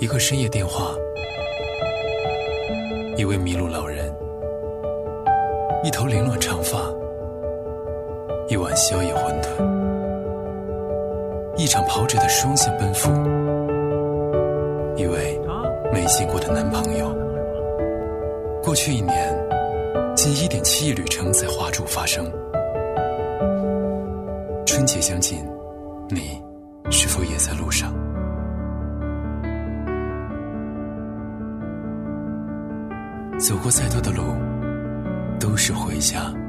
一个深夜电话，一位迷路老人，一头凌乱长发，一碗宵夜馄饨，一场跑者的双向奔赴，一位没见过的男朋友。过去1年，近1.7亿旅程在华住发生。春节将近，你是否也在路上？走过再多的路，都是回家。